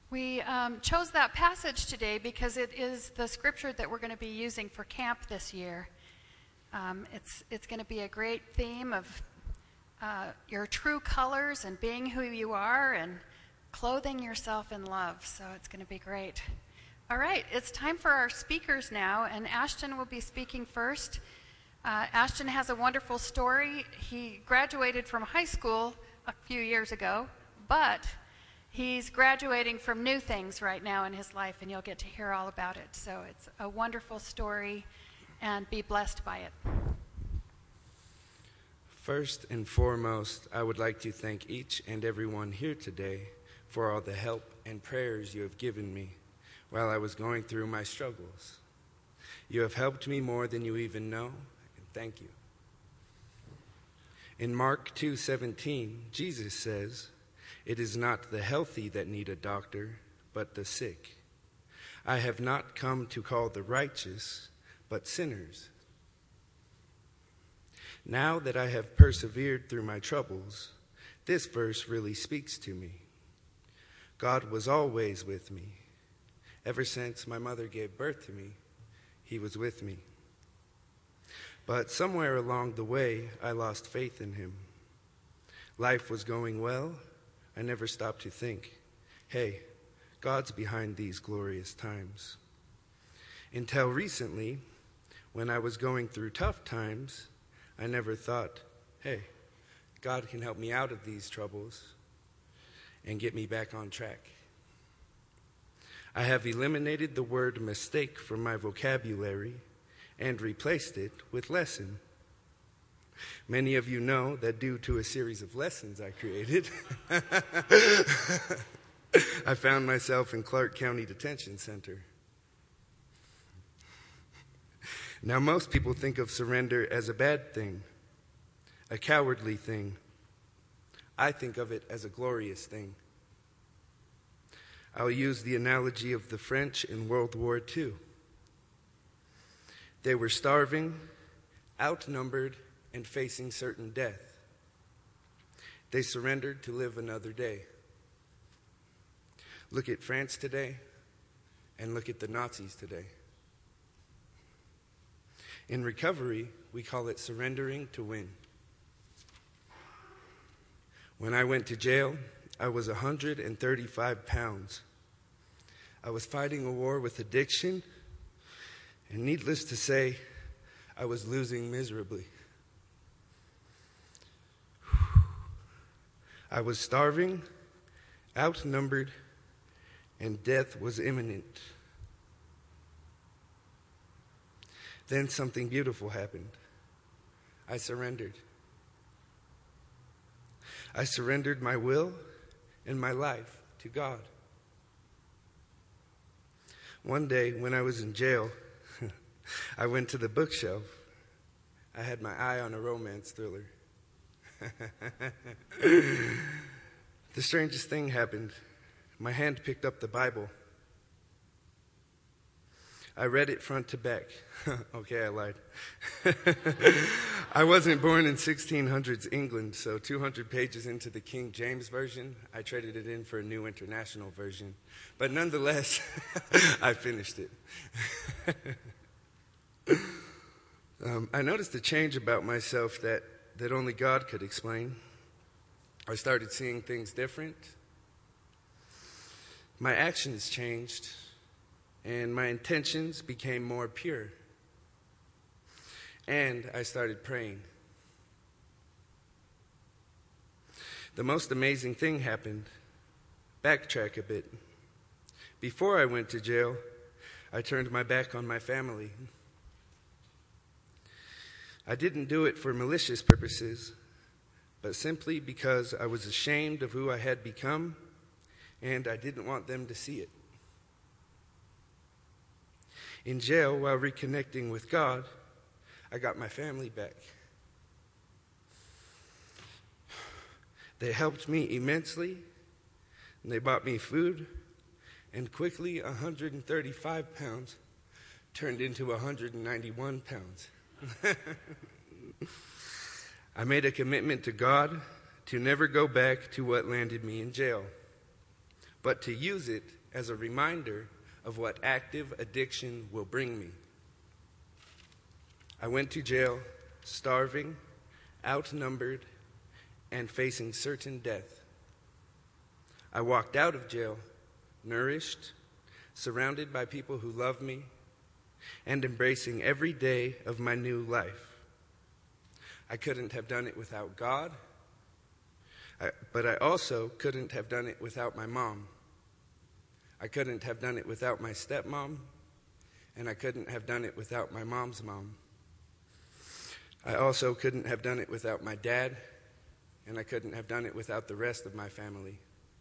We chose that passage today because it is the scripture that we're going to be using for camp this year. It's going to be a great theme of your true colors and being who you are and clothing yourself in love. So it's going to be great. All right, it's time for our speakers now, and Ashton will be speaking first. Ashton has a wonderful story. He graduated from high school a few years ago, but he's graduating from new things right now in his life, and you'll get to hear all about it. So it's a wonderful story, and be blessed by it. First and foremost, I would like to thank each and everyone here today for all the help and prayers you have given me while I was going through my struggles. You have helped me more than you even know, and thank you. In Mark 2:17, Jesus says, "It is not the healthy that need a doctor, but the sick. I have not come to call the righteous, but sinners." Now that I have persevered through my troubles, this verse really speaks to me. God was always with me. Ever since my mother gave birth to me, he was with me. But somewhere along the way, I lost faith in him. Life was going well. I never stopped to think, hey, God's behind these glorious times. Until recently, when I was going through tough times, I never thought, hey, God can help me out of these troubles and get me back on track. I have eliminated the word mistake from my vocabulary and replaced it with lesson. Many of you know that due to a series of lessons I created, I found myself in Clark County Detention Center. Now, most people think of surrender as a bad thing, a cowardly thing. I think of it as a glorious thing. I'll use the analogy of the French in World War II. They were starving, outnumbered, and facing certain death. They surrendered to live another day. Look at France today, and look at the Nazis today. In recovery, we call it surrendering to win. When I went to jail, I was 135 pounds. I was fighting a war with addiction, and needless to say, I was losing miserably. I was starving, outnumbered, and death was imminent. Then something beautiful happened. I surrendered. I surrendered my will and my life to God. One day when I was in jail, I went to the bookshelf. I had my eye on a romance thriller. The strangest thing happened. My hand picked up the Bible. I read it front to back. Okay, I lied. I wasn't born in 1600s England, so 200 pages into the King James Version, I traded it in for a New International Version. But nonetheless, I finished it. I noticed a change about myself that only God could explain. I started seeing things different. My actions changed, and my intentions became more pure. And I started praying. The most amazing thing happened. Backtrack a bit. Before I went to jail, I turned my back on my family. I didn't do it for malicious purposes, but simply because I was ashamed of who I had become, and I didn't want them to see it. In jail, while reconnecting with God, I got my family back. They helped me immensely, and they bought me food, and quickly 135 pounds turned into 191 pounds. I made a commitment to God to never go back to what landed me in jail, but to use it as a reminder of what active addiction will bring me. I went to jail starving, outnumbered, and facing certain death. I walked out of jail nourished, surrounded by people who love me, and embracing every day of my new life. I couldn't have done it without God, but I also couldn't have done it without my mom. I couldn't have done it without my stepmom, and I couldn't have done it without my mom's mom. I also couldn't have done it without my dad, and I couldn't have done it without the rest of my family.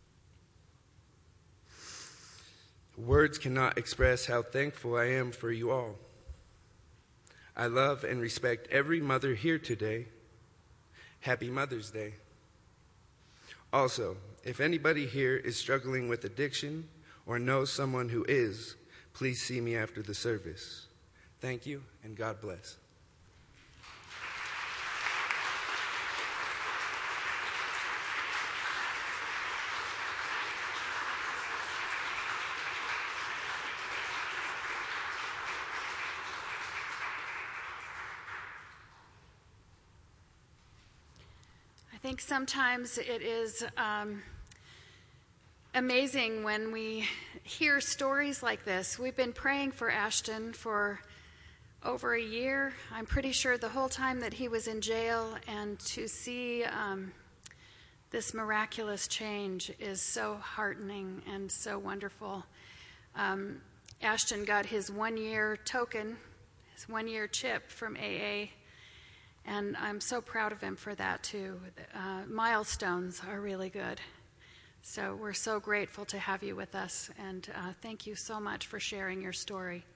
Words cannot express how thankful I am for you all. I love and respect every mother here today. Happy Mother's Day. Also, if anybody here is struggling with addiction or knows someone who is, please see me after the service. Thank you, and God bless. I think sometimes it is amazing when we hear stories like this. We've been praying for Ashton for over a year. I'm pretty sure the whole time that he was in jail, and to see this miraculous change is so heartening and so wonderful. Ashton got his 1-year token, his 1-year chip from AA, and I'm so proud of him for that too. Milestones are really good. So we're so grateful to have you with us, and thank you so much for sharing your story.